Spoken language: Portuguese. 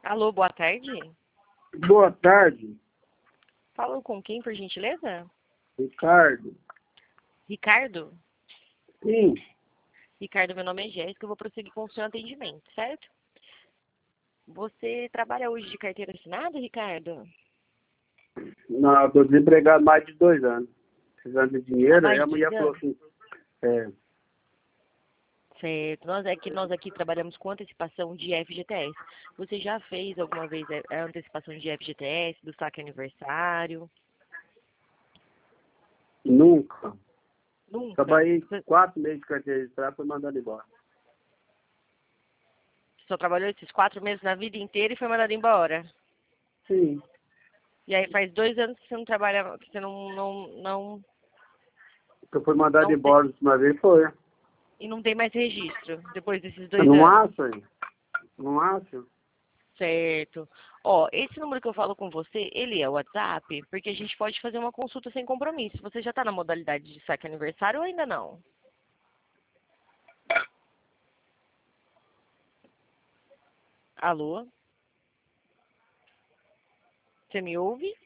Alô, boa tarde. Boa tarde, Falo com quem, por gentileza? Ricardo. Ricardo? Sim, Ricardo, meu nome é Jéssica, eu vou prosseguir com o seu atendimento, certo? Você trabalha hoje de carteira assinada, Ricardo? não, estou desempregado há mais de 2 anos. Precisando de Há dinheiro, aí mais a de dois mulher falou anos? assim, Certo. Nós aqui trabalhamos com antecipação de FGTS. Você já fez alguma vez a antecipação de FGTS, do saque aniversário? nunca. Nunca? Trabalhei Você 4 meses de carteira registrada, foi mandado embora. só trabalhou esses 4 meses na vida inteira e foi mandado embora? Sim, E aí faz 2 anos que você não trabalha, que você não porque foi mandado tem, embora a última vez, foi. e não tem mais registro depois desses Eu dois não anos. acho, hein? Não acho. Certo. Ó, esse número que eu falo com você, ele é o WhatsApp, porque a gente pode fazer uma consulta sem compromisso. Você já está na modalidade de saque aniversário ou ainda não? Alô? Você me ouve?